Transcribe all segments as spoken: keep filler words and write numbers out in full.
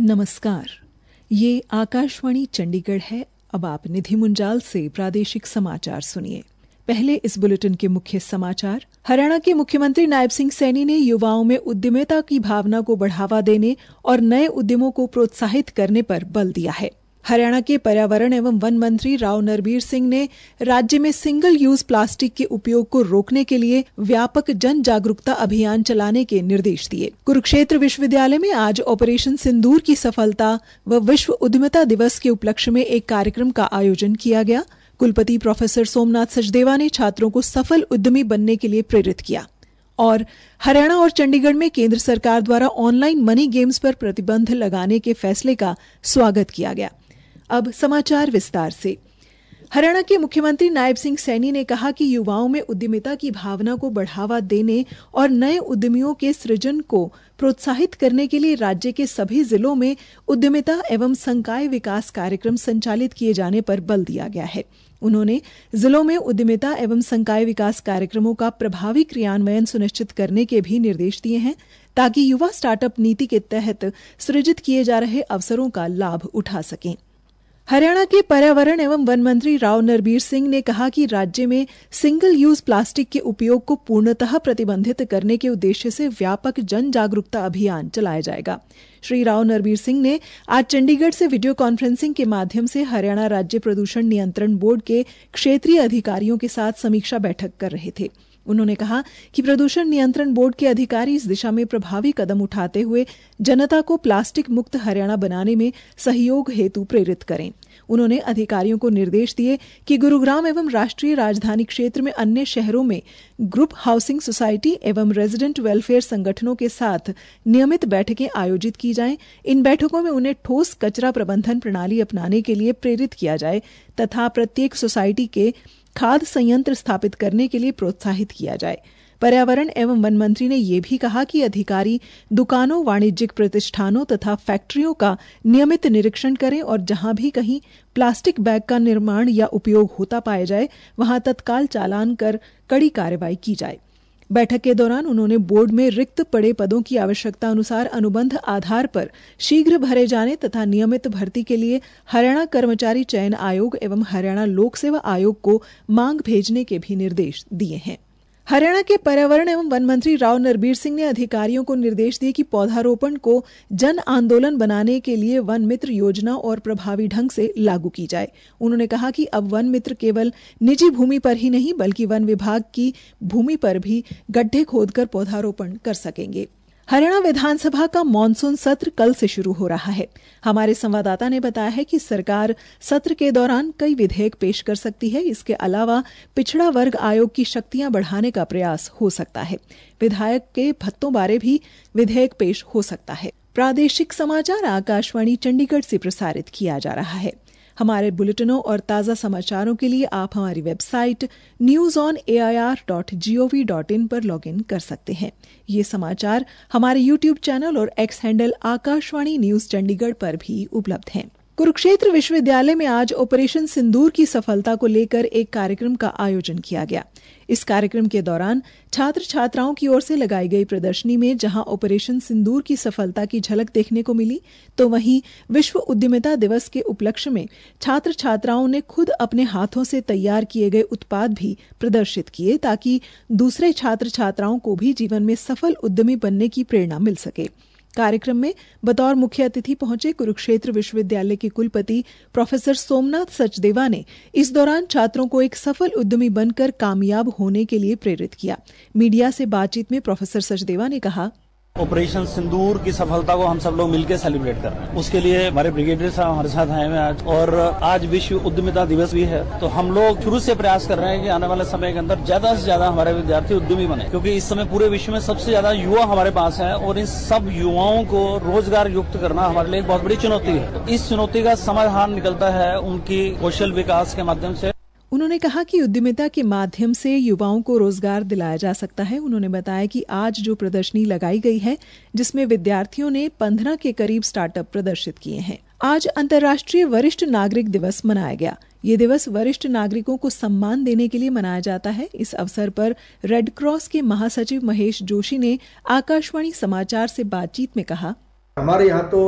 नमस्कार, ये आकाशवाणी चंडीगढ़ है। अब आप निधि मुंजाल से प्रादेशिक समाचार सुनिए। पहले इस बुलेटिन के मुख्य समाचार। हरियाणा के मुख्यमंत्री नायब सिंह सैनी ने युवाओं में उद्यमिता की भावना को बढ़ावा देने और नए उद्यमों को प्रोत्साहित करने पर बल दिया है। हरियाणा के पर्यावरण एवं वन मंत्री राव नरबीर सिंह ने राज्य में सिंगल यूज प्लास्टिक के उपयोग को रोकने के लिए व्यापक जन जागरूकता अभियान चलाने के निर्देश दिए। कुरुक्षेत्र विश्वविद्यालय में आज ऑपरेशन सिंदूर की सफलता व विश्व उद्यमिता दिवस के उपलक्ष्य में एक कार्यक्रम का आयोजन किया गया। कुलपति प्रोफेसर सोमनाथ सचदेवा ने छात्रों को सफल उद्यमी बनने के लिए प्रेरित किया। और हरियाणा और चंडीगढ़ में केंद्र सरकार द्वारा ऑनलाइन मनी गेम्स पर प्रतिबंध लगाने के फैसले का स्वागत किया गया। अब समाचार विस्तार से। हरियाणा के मुख्यमंत्री नायब सिंह सैनी ने कहा कि युवाओं में उद्यमिता की भावना को बढ़ावा देने और नए उद्यमियों के सृजन को प्रोत्साहित करने के लिए राज्य के सभी जिलों में उद्यमिता एवं संकाय विकास कार्यक्रम संचालित किए जाने पर बल दिया गया है। उन्होंने जिलों में उद्यमिता एवं संकाय विकास कार्यक्रमों का प्रभावी क्रियान्वयन सुनिश्चित करने के भी निर्देश दिए हैं, ताकि युवा स्टार्टअप नीति के तहत सृजित किए जा रहे अवसरों का लाभ उठा सकें। हरियाणा के पर्यावरण एवं वन मंत्री राव नरबीर सिंह ने कहा कि राज्य में सिंगल यूज प्लास्टिक के उपयोग को पूर्णतः प्रतिबंधित करने के उद्देश्य से व्यापक जन जागरूकता अभियान चलाया जाएगा। श्री राव नरबीर सिंह ने आज चंडीगढ़ से वीडियो कॉन्फ्रेंसिंग के माध्यम से हरियाणा राज्य प्रदूषण नियंत्रण बोर्ड के क्षेत्रीय अधिकारियों के साथ समीक्षा बैठक कर रहे थे। उन्होंने कहा कि प्रदूषण नियंत्रण बोर्ड के अधिकारी इस दिशा में प्रभावी कदम उठाते हुए जनता को प्लास्टिक मुक्त हरियाणा बनाने में सहयोग हेतु प्रेरित करें। उन्होंने अधिकारियों को निर्देश दिए कि गुरुग्राम एवं राष्ट्रीय राजधानी क्षेत्र में अन्य शहरों में ग्रुप हाउसिंग सोसाइटी एवं रेजिडेंट वेलफेयर संगठनों के साथ नियमित बैठकें आयोजित की जाएं। इन बैठकों में उन्हें ठोस कचरा प्रबंधन प्रणाली अपनाने के लिए प्रेरित किया जाए तथा प्रत्येक सोसाइटी के खाद संयंत्र स्थापित करने के लिए प्रोत्साहित किया जाए। पर्यावरण एवं वन मंत्री ने ये भी कहा कि अधिकारी दुकानों, वाणिज्यिक प्रतिष्ठानों तथा फैक्ट्रियों का नियमित निरीक्षण करें और जहां भी कहीं प्लास्टिक बैग का निर्माण या उपयोग होता पाया जाए, वहां तत्काल चालान कर कड़ी कार्रवाई की जाए। बैठक के दौरान उन्होंने बोर्ड में रिक्त पड़े पदों की आवश्यकता अनुसार अनुबंध आधार पर शीघ्र भरे जाने तथा नियमित भर्ती के लिए हरियाणा कर्मचारी चयन आयोग एवं हरियाणा लोक सेवा आयोग को मांग भेजने के भी निर्देश दिए हैं। हरियाणा के पर्यावरण एवं वन मंत्री राव नरबीर सिंह ने अधिकारियों को निर्देश दिए कि पौधारोपण को जन आंदोलन बनाने के लिए वन मित्र योजना और प्रभावी ढंग से लागू की जाए। उन्होंने कहा कि अब वन मित्र केवल निजी भूमि पर ही नहीं बल्कि वन विभाग की भूमि पर भी गड्ढे खोदकर पौधारोपण कर सकेंगे। हरियाणा विधानसभा का मानसून सत्र कल से शुरू हो रहा है। हमारे संवाददाता ने बताया है कि सरकार सत्र के दौरान कई विधेयक पेश कर सकती है। इसके अलावा पिछड़ा वर्ग आयोग की शक्तियां बढ़ाने का प्रयास हो सकता है। विधायक के भत्तों बारे भी विधेयक पेश हो सकता है। प्रादेशिक समाचार आकाशवाणी चंडीगढ़ से प्रसारित किया जा रहा है। हमारे बुलेटिनों और ताज़ा समाचारों के लिए आप हमारी website news on A I R dot G O V dot in पर लॉगिन कर सकते हैं। ये समाचार हमारे यूट्यूब चैनल और X handle Akashvani news Chandigarh पर भी उपलब्ध हैं। कुरुक्षेत्र विश्वविद्यालय में आज ऑपरेशन सिंदूर की सफलता को लेकर एक कार्यक्रम का आयोजन किया गया। इस कार्यक्रम के दौरान छात्र छात्राओं की ओर से लगाई गई प्रदर्शनी में जहां ऑपरेशन सिंदूर की सफलता की झलक देखने को मिली, तो वहीं विश्व उद्यमिता दिवस के उपलक्ष्य में छात्र छात्राओं ने खुद अपने हाथों से तैयार किए गए उत्पाद भी प्रदर्शित किए, ताकि दूसरे छात्र छात्राओं को भी जीवन में सफल उद्यमी बनने की प्रेरणा मिल सके। कार्यक्रम में बतौर मुख्य अतिथि पहुंचे कुरुक्षेत्र विश्वविद्यालय के कुलपति प्रोफेसर सोमनाथ सचदेवा ने इस दौरान छात्रों को एक सफल उद्यमी बनकर कामयाब होने के लिए प्रेरित किया। मीडिया से बातचीत में प्रोफेसर सचदेवा ने कहा, ऑपरेशन सिंदूर की सफलता को हम सब लोग मिलकर सेलिब्रेट कर रहे हैं। उसके लिए हमारे ब्रिगेडियर साहब हमारे साथ आए हैं आज, और आज विश्व उद्यमिता दिवस भी है। तो हम लोग शुरू से प्रयास कर रहे हैं कि आने वाले समय के अंदर ज्यादा से ज्यादा हमारे विद्यार्थी उद्यमी बने, क्योंकि इस समय पूरे विश्व में सबसे ज्यादा युवा हमारे पास हैं और इन सब युवाओं को रोजगार युक्त करना हमारे लिए एक बहुत बड़ी चुनौती है। तो इस चुनौती का समाधान निकलता है उनकी कौशल विकास के माध्यम से। उन्होंने कहा कि उद्यमिता के माध्यम से युवाओं को रोजगार दिलाया जा सकता है। उन्होंने बताया कि आज जो प्रदर्शनी लगाई गई है, जिसमें विद्यार्थियों ने पंद्रह के करीब स्टार्टअप प्रदर्शित किए हैं। आज अंतर्राष्ट्रीय वरिष्ठ नागरिक दिवस मनाया गया। ये दिवस वरिष्ठ नागरिकों को सम्मान देने के लिए मनाया जाता है। इस अवसर पर रेड क्रॉस के महासचिव महेश जोशी ने आकाशवाणी समाचार से बातचीत में कहा, हमारे यहाँ तो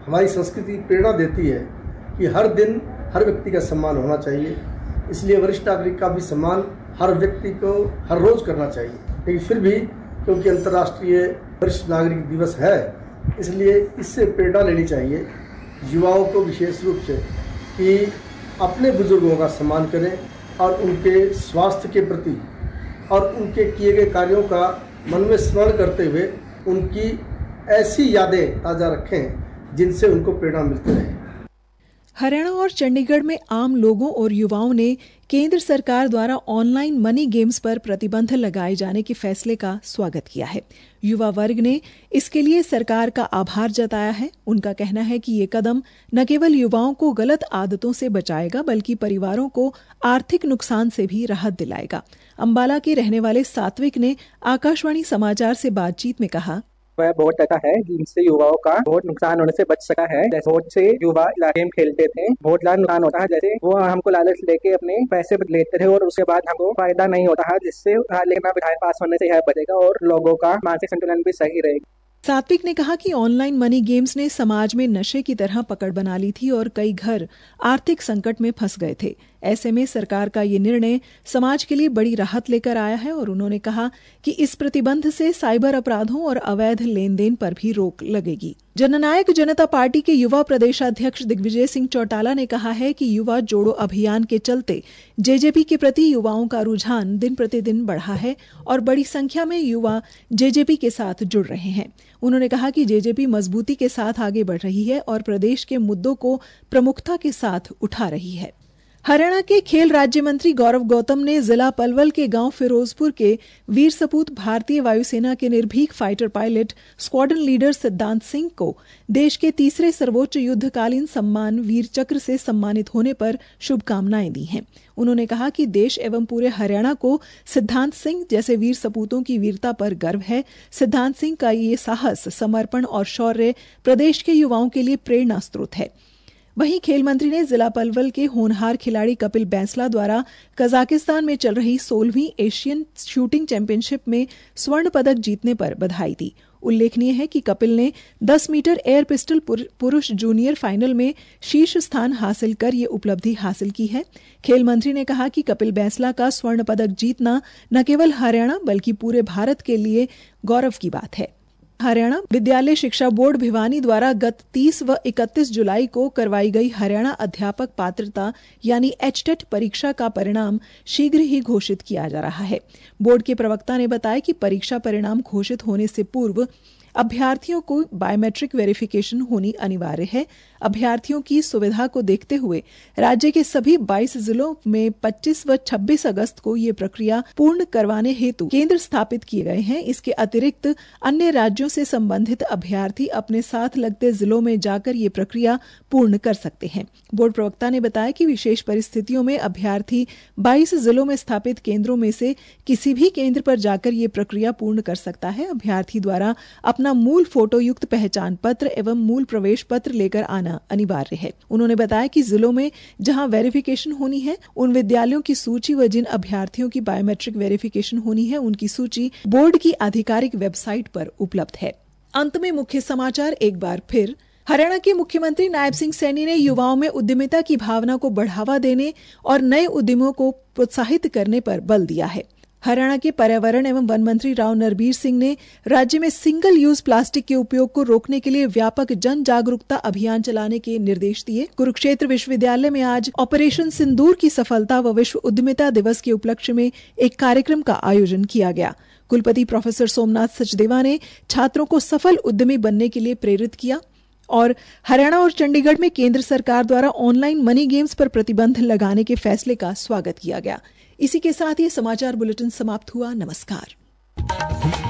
हमारी संस्कृति प्रेरणा देती है कि हर दिन हर व्यक्ति का सम्मान होना चाहिए। इसलिए वरिष्ठ नागरिक का भी सम्मान हर व्यक्ति को हर रोज करना चाहिए। लेकिन फिर भी क्योंकि अंतर्राष्ट्रीय वरिष्ठ नागरिक दिवस है, इसलिए इससे प्रेरणा लेनी चाहिए युवाओं को विशेष रूप से कि अपने बुजुर्गों का सम्मान करें और उनके स्वास्थ्य के प्रति और उनके किए गए कार्यों का मन में स्मरण करते हुए उनकी ऐसी यादें ताज़ा रखें जिनसे उनको प्रेरणा मिलती रहे। हरियाणा और चंडीगढ़ में आम लोगों और युवाओं ने केंद्र सरकार द्वारा ऑनलाइन मनी गेम्स पर प्रतिबंध लगाए जाने के फैसले का स्वागत किया है। युवा वर्ग ने इसके लिए सरकार का आभार जताया है। उनका कहना है कि ये कदम न केवल युवाओं को गलत आदतों से बचाएगा बल्कि परिवारों को आर्थिक नुकसान से भी राहत दिलाएगा। अंबाला के रहने वाले सात्विक ने आकाशवाणी समाचार से बातचीत में कहा, वह बहुत अच्छा है जिनसे युवाओं का बहुत नुकसान होने से बच सका है। जैसे बहुत से युवा गेम खेलते थे, बहुत ज्यादा नुकसान होता है। जैसे वो हमको लालच लेके अपने पैसे लेते थे और उसके बाद हमको फायदा नहीं होता है, जिससे लेना बिठाए पास होने से यह बचेगा और लोगों का मानसिक संतुलन भी सही रहेगा। सात्विक ने कहा कि ऑनलाइन मनी गेम्स ने समाज में नशे की तरह पकड़ बना ली थी और कई घर आर्थिक संकट में फंस गए थे। ऐसे में सरकार का ये निर्णय समाज के लिए बड़ी राहत लेकर आया है और उन्होंने कहा कि इस प्रतिबंध से साइबर अपराधों और अवैध लेन देन पर भी रोक लगेगी। जननायक जनता पार्टी के युवा प्रदेशाध्यक्ष दिग्विजय सिंह चौटाला ने कहा है कि युवा जोड़ो अभियान के चलते जेजेपी के प्रति युवाओं का रुझान दिन प्रतिदिन बढ़ा है और बड़ी संख्या में युवा जेजेपी के साथ जुड़ रहे हैं। उन्होंने कहा कि जेजेपी मजबूती के साथ आगे बढ़ रही है और प्रदेश के मुद्दों को प्रमुखता के साथ उठा रही है। हरियाणा के खेल राज्य मंत्री गौरव गौतम ने जिला पलवल के गांव फिरोजपुर के वीर सपूत भारतीय वायुसेना के निर्भीक फाइटर पायलट स्क्वाड्रन लीडर सिद्धांत सिंह को देश के तीसरे सर्वोच्च युद्धकालीन सम्मान वीर चक्र से सम्मानित होने पर शुभकामनाएं दी हैं। उन्होंने कहा कि देश एवं पूरे हरियाणा को सिद्धांत सिंह जैसे वीर सपूतों की वीरता पर गर्व है। सिद्धांत सिंह का ये साहस, समर्पण और शौर्य प्रदेश के युवाओं के लिए प्रेरणा स्रोत है। वहीं खेल मंत्री ने जिला पलवल के होनहार खिलाड़ी कपिल बैंसला द्वारा कजाकिस्तान में चल रही सोलहवीं एशियन शूटिंग चैंपियनशिप में स्वर्ण पदक जीतने पर बधाई दी। उल्लेखनीय है कि कपिल ने दस मीटर एयर पिस्टल पुरुष जूनियर फाइनल में शीर्ष स्थान हासिल कर ये उपलब्धि हासिल की है। खेल मंत्री ने कहा कि कपिल बैंसला का स्वर्ण पदक जीतना न केवल हरियाणा बल्कि पूरे भारत के लिए गौरव की बात है। हरियाणा विद्यालय शिक्षा बोर्ड भिवानी द्वारा गत तीस व इकतीस जुलाई को करवाई गई हरियाणा अध्यापक पात्रता यानी एचटेट परीक्षा का परिणाम शीघ्र ही घोषित किया जा रहा है। बोर्ड के प्रवक्ता ने बताया कि परीक्षा परिणाम घोषित होने से पूर्व अभ्यर्थियों को बायोमेट्रिक वेरिफिकेशन होनी अनिवार्य है। अभ्यर्थियों की सुविधा को देखते हुए राज्य के सभी बाईस जिलों में पच्चीस व छब्बीस अगस्त को ये प्रक्रिया पूर्ण करवाने हेतु केंद्र स्थापित किए गए हैं। इसके अतिरिक्त अन्य राज्यों से संबंधित अभ्यर्थी अपने साथ लगते जिलों में जाकर ये प्रक्रिया पूर्ण कर सकते हैं। बोर्ड प्रवक्ता ने बताया कि विशेष परिस्थितियों में अभ्यर्थी बाईस जिलों में स्थापित केंद्रों में से किसी भी केंद्र पर जाकर ये प्रक्रिया पूर्ण कर सकता है। अभ्यर्थी द्वारा अपना मूल फोटो युक्त पहचान पत्र एवं मूल प्रवेश पत्र लेकर आना अनिवार्य है। उन्होंने बताया कि जिलों में जहां वेरिफिकेशन होनी है उन विद्यालयों की सूची व जिन अभ्यर्थियों की बायोमेट्रिक वेरिफिकेशन होनी है उनकी सूची बोर्ड की आधिकारिक वेबसाइट पर उपलब्ध है। अंत में मुख्य समाचार एक बार फिर। हरियाणा के मुख्यमंत्री नायब सिंह सैनी ने युवाओं में उद्यमिता की भावना को बढ़ावा देने और नए उद्यमों को प्रोत्साहित करने पर बल दिया है। हरियाणा के पर्यावरण एवं वन मंत्री राव नरबीर सिंह ने राज्य में सिंगल यूज प्लास्टिक के उपयोग को रोकने के लिए व्यापक जन जागरूकता अभियान चलाने के निर्देश दिए। कुरुक्षेत्र विश्वविद्यालय में आज ऑपरेशन सिंदूर की सफलता व विश्व उद्यमिता दिवस के उपलक्ष्य में एक कार्यक्रम का आयोजन किया गया। कुलपति प्रोफेसर सोमनाथ सचदेवा ने छात्रों को सफल उद्यमी बनने के लिए प्रेरित किया। और हरियाणा और चंडीगढ़ में केंद्र सरकार द्वारा ऑनलाइन मनी गेम्स पर प्रतिबंध लगाने के फैसले का स्वागत किया गया। इसी के साथ ये समाचार बुलेटिन समाप्त हुआ। नमस्कार।